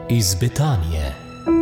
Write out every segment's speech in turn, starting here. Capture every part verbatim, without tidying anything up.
iz Betanije.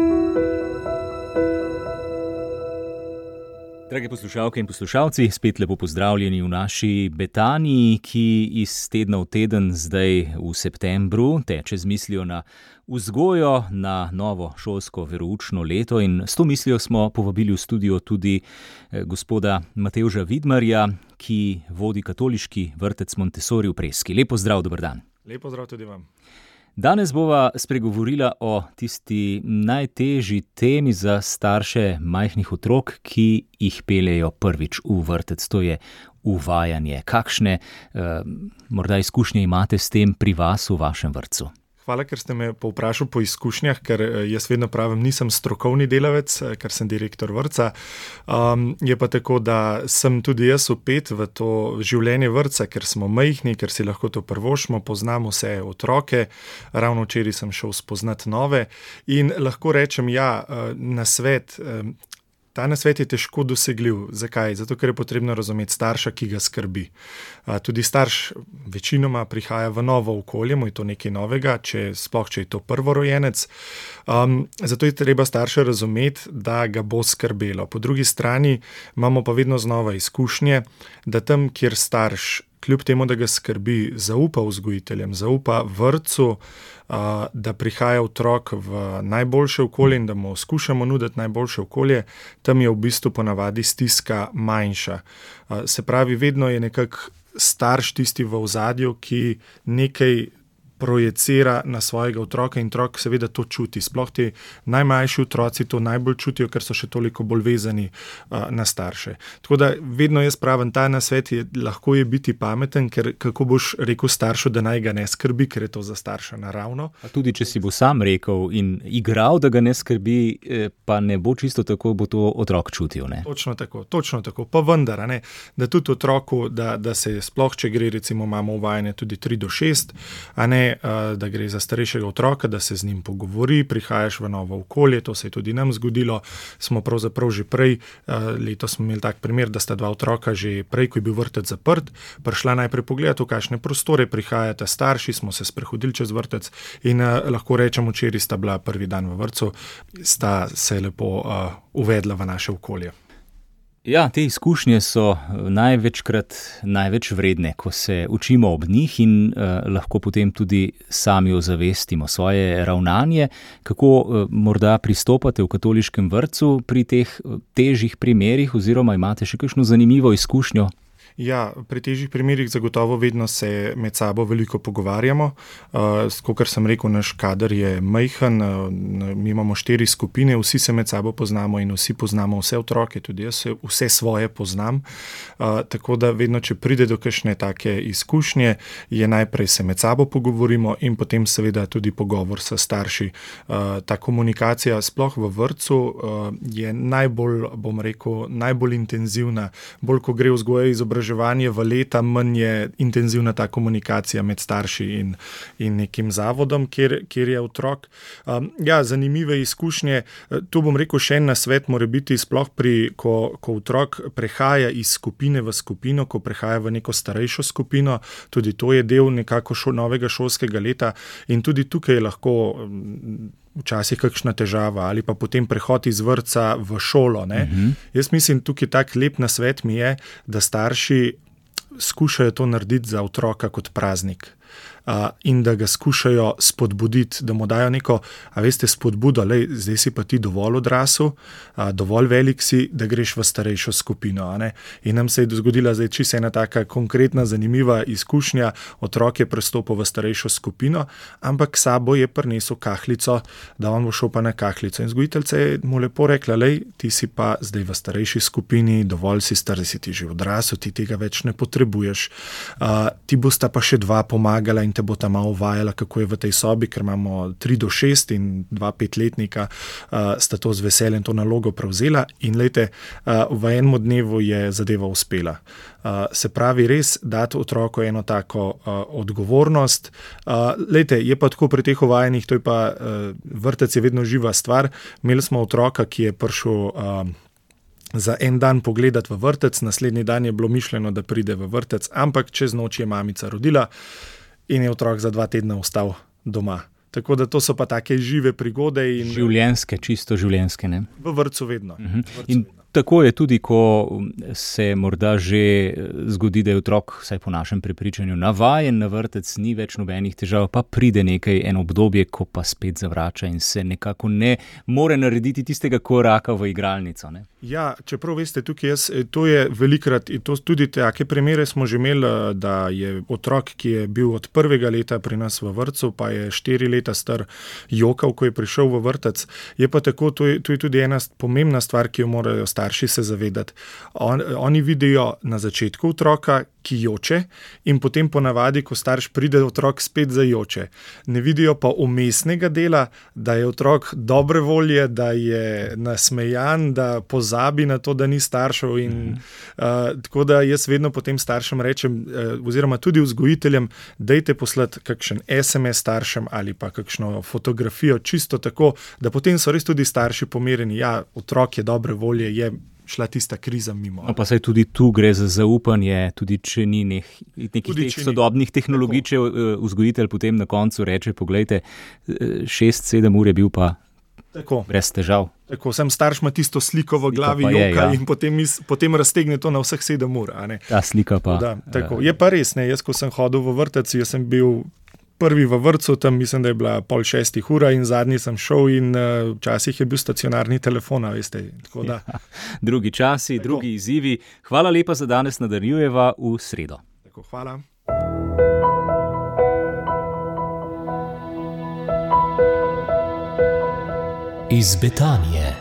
Drage poslušalke in poslušalci, spet lepo pozdravljeni v naši Betaniji, ki iz tedna v teden zdaj v septembru teče z mislijo na vzgojo, na novo šolsko veroučno leto, in s to mislijo smo povabili v studio tudi gospoda Matevža Vidmarja, ki vodi katoliški vrtec Montessori v Preski. Lep pozdrav, dober dan. Lep pozdrav tudi vam. Danes bova spregovorila o tisti najtežji temi za starše majhnih otrok, ki jih peljejo prvič v vrtec, to je uvajanje. Kakšne eh, morda izkušnje imate s tem pri vas v vašem vrtcu? Hvala, ker ste me povprašali po izkušnjah, ker jaz vedno pravim, nisem strokovni delavec, ker sem direktor vrtca. Um, je pa tako, da sem tudi jaz vpet v to življenje vrtca, ker smo majhni, ker si lahko to prvošmo, poznamo vse otroke. Ravno včeraj sem šel spoznati nove in lahko rečem, ja, nasvet. Ta nasvet je težko dosegljiv. Zakaj? Zato, ker je potrebno razumeti starša, ki ga skrbi. Tudi starš večinoma prihaja v novo okolje, mu je to nekaj novega, če, sploh če je to prvorojenec. Um, zato je treba starša razumeti, da ga bo skrbelo. Po drugi strani imamo pa vedno znova izkušnje, da tam, kjer starš, kljub temu, da ga skrbi, zaupa vzgojiteljem, zaupa vrtcu, da prihaja otrok v najboljše okolje in da mu skušamo nuditi najboljše okolje, tam je v bistvu ponavadi stiska manjša. Se pravi, vedno je nekako starš tisti v ozadju, ki nekaj projecira na svojega otroka in otrok seveda to čuti. Sploh ti najmlajši otroci to najbolj čutijo, ker so še toliko bolj vezani uh, na starše. Tako da vedno jaz pravim, ta nasvet je, lahko je biti pameten, ker kako boš rekel staršu, da naj ga ne skrbi, ker je to za starša naravno. A tudi če si bo sam rekel in igral, da ga ne skrbi, pa ne bo čisto tako, bo to otrok čutil, ne? Točno tako, točno tako. Pa vendar, ne, da tudi otroku, da, da se sploh, če gre, recimo imamo uvajanje tudi tri do šest, a ne, da gre za starejšega otroka, da se z njim pogovori, prihajaš v novo okolje, to se je tudi nam zgodilo, smo pravzaprav že prej, letos smo imeli tak primer, da sta dva otroka že prej, ko je bil vrtec zaprt, prišla najprej pogledati, v kakšne prostore prihajata starši, smo se sprehodili čez vrtec in lahko rečem, včeraj sta bila prvi dan v vrtcu, sta se lepo uh, uvedla v naše okolje. Ja, te izkušnje so največkrat največ vredne, ko se učimo ob njih in uh, lahko potem tudi sami ozavestimo svoje ravnanje. Kako uh, morda pristopate v katoliškem vrtcu pri teh težjih primerih oziroma imate še kakšno zanimivo izkušnjo? Ja, pri težjih primerih zagotovo vedno se med sabo veliko pogovarjamo. Uh, kakor sem rekel, naš kader je majhen, uh, mi imamo štiri skupine, vsi se med sabo poznamo in vsi poznamo vse otroke, tudi jaz vse svoje poznam. Uh, tako da vedno, če pride do kakšne take izkušnje, je najprej se med sabo pogovorimo in potem seveda tudi pogovor s starši. Uh, ta komunikacija sploh v vrtcu uh, je najbolj, bom rekel, najbolj intenzivna, bolj ko gre vzgoja izobraževanja v leta, manj je intenzivna ta komunikacija med starši in, in nekim zavodom, kjer, kjer je otrok. Um, ja, zanimive izkušnje. Tu bom rekel še en nasvet, mora biti sploh pri, ko, ko otrok prehaja iz skupine v skupino, ko prehaja v neko starejšo skupino, tudi to je del nekako šo, novega šolskega leta in tudi tukaj je lahko um, včasih kakšna težava ali pa potem prehod iz vrtca v šolo. Ne? Uh-huh. Jaz mislim, tukaj tak lep nasvet mi je, da starši skušajo to narediti za otroka kot praznik. Uh, in da ga skušajo spodbuditi, da mu dajo neko, a veste, spodbudo, lej, zdaj si pa ti dovolj odrasel, uh, dovolj velik si, da greš v starejšo skupino. A ne? In nam se je zgodila zdaj čisto ena taka konkretna, zanimiva izkušnja, otrok je prestopil v starejšo skupino, ampak sabo je prinesel kahlico, da on bo šel pa na kahlico. In vzgojiteljica je mu lepo rekla, lej, ti si pa zdaj v starejši skupini, dovolj si star, si ti že odrasel, ti tega več ne potrebuješ. Uh, ti bosta pa še dva pomagala in te bo tam malo vajala, kako je v tej sobi, ker imamo tri do šest in dva petletnika, uh, sta to z veseljem to nalogo prevzela in lejte, uh, v enem dnevu je zadeva uspela. Uh, se pravi, res dati otroku eno tako uh, odgovornost. Uh, lejte, je pa tako pri teh uvajanjih, to je pa uh, vrtec je vedno živa stvar. Imeli smo otroka, ki je prišel uh, za en dan pogledati v vrtec, naslednji dan je bilo mišljeno, da pride v vrtec, ampak čez noč je mamica rodila in je otrok za dva tedna ostal doma. Tako da to so pa take žive prigode. In življenjske, čisto življenjske. Ne? V vrtcu vedno. Uh-huh. V vrtcu in vedno. Tako je tudi, ko se morda že zgodi, da je otrok, vsaj po našem prepričanju, navajen na vrtec, ni več nobenih težav, pa pride nekaj eno obdobje, ko pa spet zavrača in se nekako ne more narediti tistega koraka v igralnico. Ne? Ja, čeprav veste, tukaj jaz, to je velikrat, to tudi take primere smo že imeli, da je otrok, ki je bil od prvega leta pri nas v vrtcu, pa je štiri leta star jokal, ko je prišel v vrtec. Je pa tako, to je, to je tudi ena pomembna stvar, ki jo morajo starši se zavedati. On, oni vidijo na začetku otroka, ki joče, in potem ponavadi, ko starš pride, otrok spet zajoče. Ne vidijo pa umestnega dela, da je otrok dobre volje, da je nasmejan, da pozabi na to, da ni staršev. In, mm. uh, tako da jaz vedno potem staršem rečem, uh, oziroma tudi vzgojiteljem, dajte poslati kakšen es em es staršem ali pa kakšno fotografijo, čisto tako, da potem so res tudi starši pomirjeni. Ja, otrok je dobre volje, je šla tista kriza mimo. No, pa saj tudi tu gre za zaupanje, tudi če ni nek, nekih Tudi teh če ni. sodobnih tehnologij, če uh, vzgojitelj potem na koncu reče, poglejte, šest, sedem ur je bil pa Tako. brez težav. Tako, sem starš ima tisto sliko v glavi, pa je, joka, ja. in potem, iz, potem raztegne to na vseh sedem ur. A ne? Ta slika pa. Da, tako. Je pa res, ne, jaz ko sem hodil v vrtec, jaz sem bil prvi v vrtcu, tam mislim, da je bila pol šestih ura in zadnji sem šel in uh, včasih je bil stacionarni telefon, veste. Tako da. Ja, drugi časi, Tako. drugi izzivi. Hvala lepa za danes, nadaljujeva v sredo. Tako, hvala. Iz Betanije.